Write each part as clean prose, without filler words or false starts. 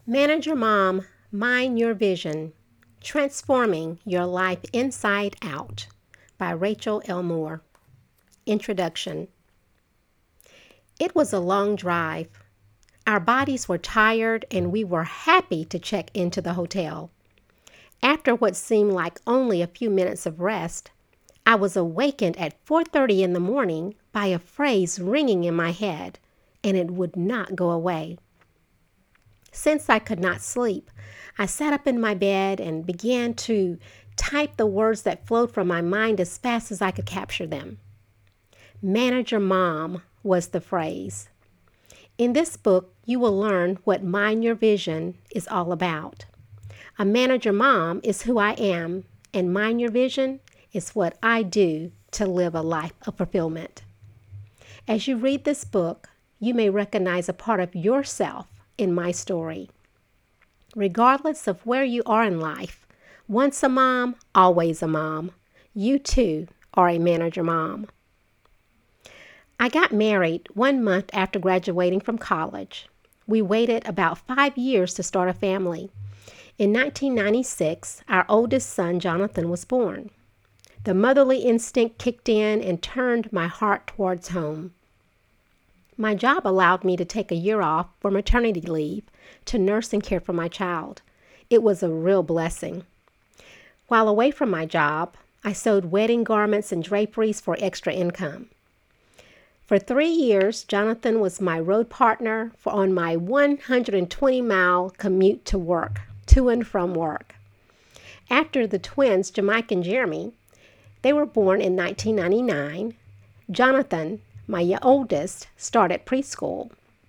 Manager Mom, Mind Your Vision, Transforming Your Life Inside Out by Rachel L. Moore. Introduction. It was a long drive. Our bodies were tired and we were happy to check into the hotel. After what seemed like only a few minutes of rest, I was awakened at 4:30 in the morning by a phrase ringing in my head, and it would not go away. Since I could not sleep, I sat up in my bed and began to type the words that flowed from my mind as fast as I could capture them. Manager Mom was the phrase. In this book, you will learn what Mind Your Vision is all about. A manager mom is who I am, and Mind Your Vision is what I do to live a life of fulfillment. As you read this book, you may recognize a part of yourself in my story. Regardless of where you are in life, once a mom, always a mom. You too are a manager mom. I got married 1 month after graduating from college. We waited about 5 years to start a family. In 1996, our oldest son, Jonathan, was born. The motherly instinct kicked in and turned my heart towards home. My job allowed me to take a year off for maternity leave to nurse and care for my child. It was a real blessing. While away from my job, I sewed wedding garments and draperies for extra income. For 3 years, Jonathan was my road partner on my 120-mile commute to and from work. After the twins, Jamaica and Jeremy, they were born in 1999. Jonathan, my oldest, started preschool.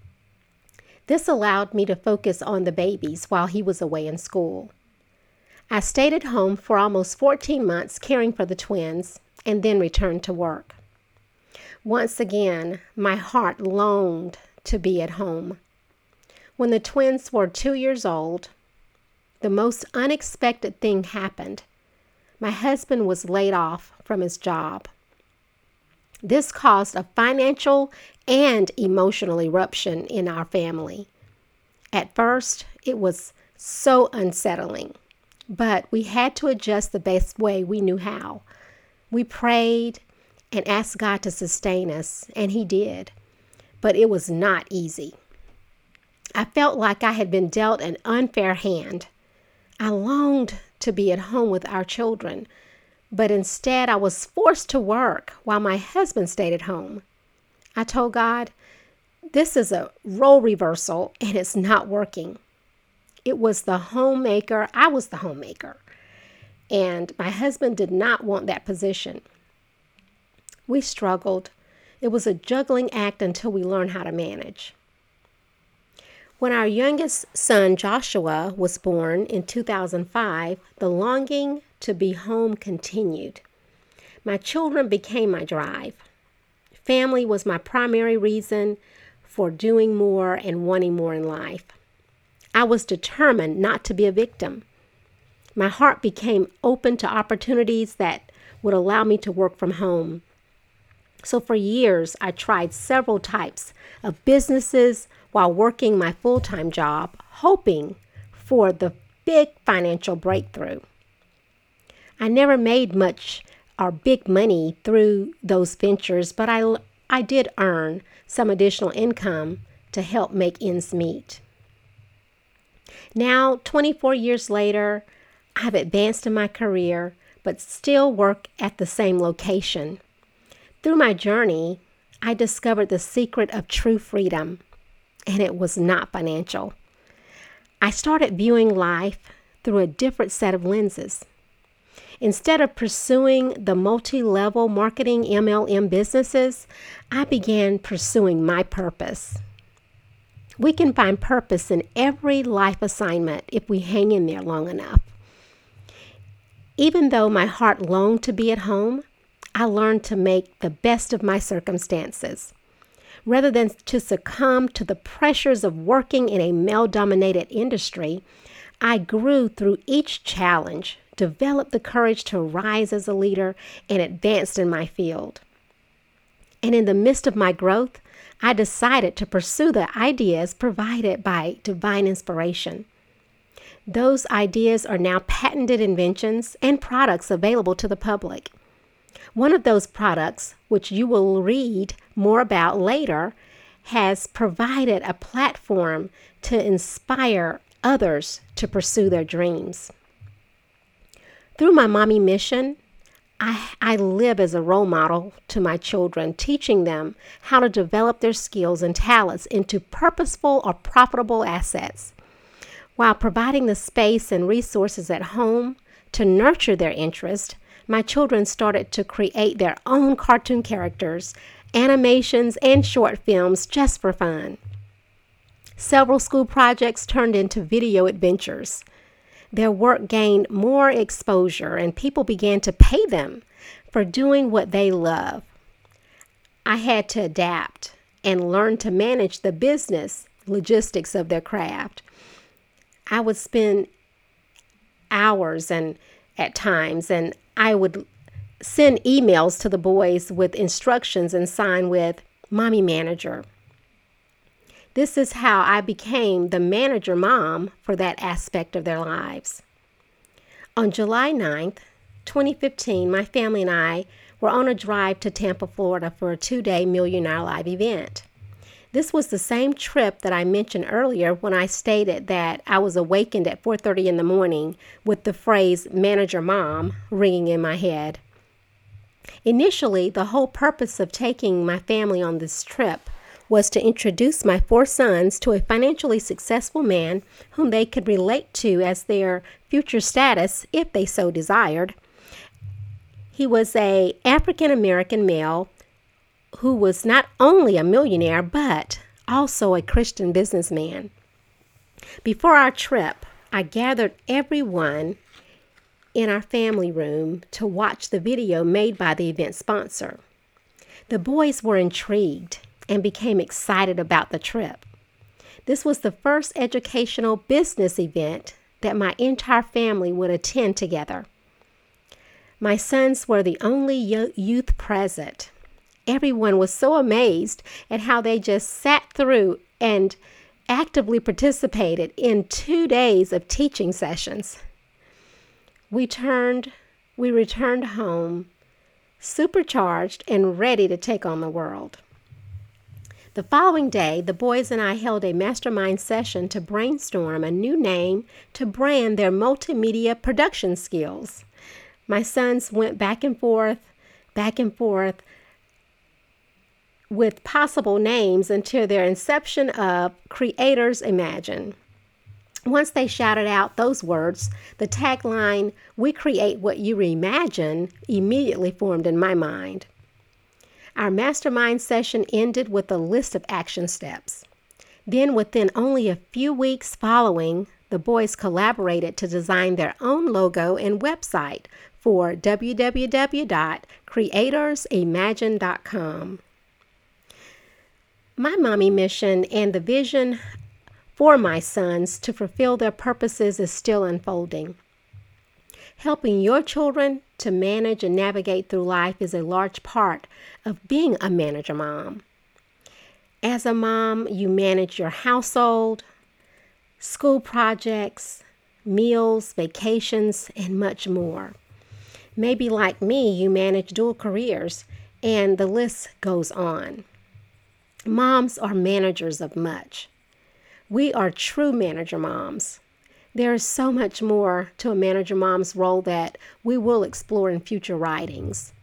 This allowed me to focus on the babies while he was away in school. I stayed at home for almost 14 months caring for the twins and then returned to work. Once again, my heart longed to be at home. When the twins were 2 years old, the most unexpected thing happened. My husband was laid off from his job. This caused a financial and emotional eruption in our family. At first, it was so unsettling, but we had to adjust the best way we knew how. We prayed and asked God to sustain us, and He did, but it was not easy. I felt like I had been dealt an unfair hand. I longed to be at home with our children, but instead I was forced to work while my husband stayed at home. I told God, this is a role reversal and it's not working. I was the homemaker, and my husband did not want that position. We struggled. It was a juggling act until we learned how to manage. When our youngest son, Joshua, was born in 2005, the longing to be home continued. My children became my drive. Family was my primary reason for doing more and wanting more in life. I was determined not to be a victim. My heart became open to opportunities that would allow me to work from home. So for years, I tried several types of businesses while working my full-time job, hoping for the big financial breakthrough. I never made much or big money through those ventures, but I did earn some additional income to help make ends meet. Now, 24 years later, I've advanced in my career, but still work at the same location. Through my journey, I discovered the secret of true freedom, and it was not financial. I started viewing life through a different set of lenses. Instead of pursuing the multi-level marketing MLM businesses, I began pursuing my purpose. We can find purpose in every life assignment if we hang in there long enough. Even though my heart longed to be at home, I learned to make the best of my circumstances. Rather than to succumb to the pressures of working in a male-dominated industry, I grew through each challenge, developed the courage to rise as a leader, and advanced in my field. And in the midst of my growth, I decided to pursue the ideas provided by divine inspiration. Those ideas are now patented inventions and products available to the public. One of those products, which you will read more about later, has provided a platform to inspire others to pursue their dreams. Through my mommy mission, I live as a role model to my children, teaching them how to develop their skills and talents into purposeful or profitable assets, while providing the space and resources at home to nurture their interest. My children started to create their own cartoon characters, animations, and short films just for fun. Several school projects turned into video adventures. Their work gained more exposure, and people began to pay them for doing what they love. I had to adapt and learn to manage the business logistics of their craft. I would spend hours and at times, and I would send emails to the boys with instructions and sign with Mommy Manager. This is how I became the manager mom for that aspect of their lives. On July 9th, 2015, my family and I were on a drive to Tampa, Florida for a 2-day Millionaire Live event. This was the same trip that I mentioned earlier when I stated that I was awakened at 4:30 in the morning with the phrase manager mom ringing in my head. Initially, the whole purpose of taking my family on this trip was to introduce my 4 sons to a financially successful man whom they could relate to as their future status if they so desired. He was an African American male who was not only a millionaire but also a Christian businessman. Before our trip, I gathered everyone in our family room to watch the video made by the event sponsor. The boys were intrigued and became excited about the trip. This was the first educational business event that my entire family would attend together. My sons were the only youth present. Everyone was so amazed at how they just sat through and actively participated in 2 days of teaching sessions. We returned home supercharged and ready to take on the world. The following day, the boys and I held a mastermind session to brainstorm a new name to brand their multimedia production skills. My sons went back and forth with possible names until their inception of Creators Imagine. Once they shouted out those words, the tagline, "We create what you imagine," immediately formed in my mind. Our mastermind session ended with a list of action steps. Then, within only a few weeks following, the boys collaborated to design their own logo and website for www.creatorsimagine.com. My mommy mission and the vision for my sons to fulfill their purposes is still unfolding. Helping your children to manage and navigate through life is a large part of being a manager mom. As a mom, you manage your household, school projects, meals, vacations, and much more. Maybe like me, you manage dual careers, and the list goes on. Moms are managers of much. We are true manager moms. There is so much more to a manager mom's role that we will explore in future writings.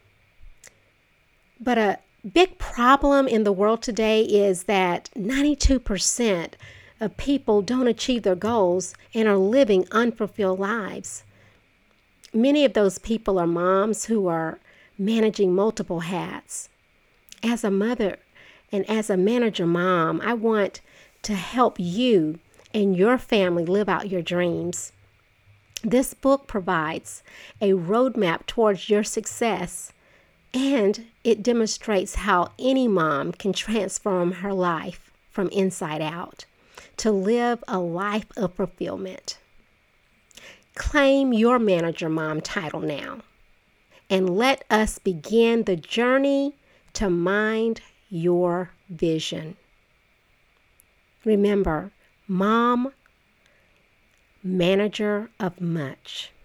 But a big problem in the world today is that 92% of people don't achieve their goals and are living unfulfilled lives. Many of those people are moms who are managing multiple hats. As a mother and as a manager mom, I want to help you and your family live out your dreams. This book provides a roadmap towards your success, and it demonstrates how any mom can transform her life from inside out to live a life of fulfillment. Claim your manager mom title now, and let us begin the journey to mind your vision. Remember, mom, manager of much.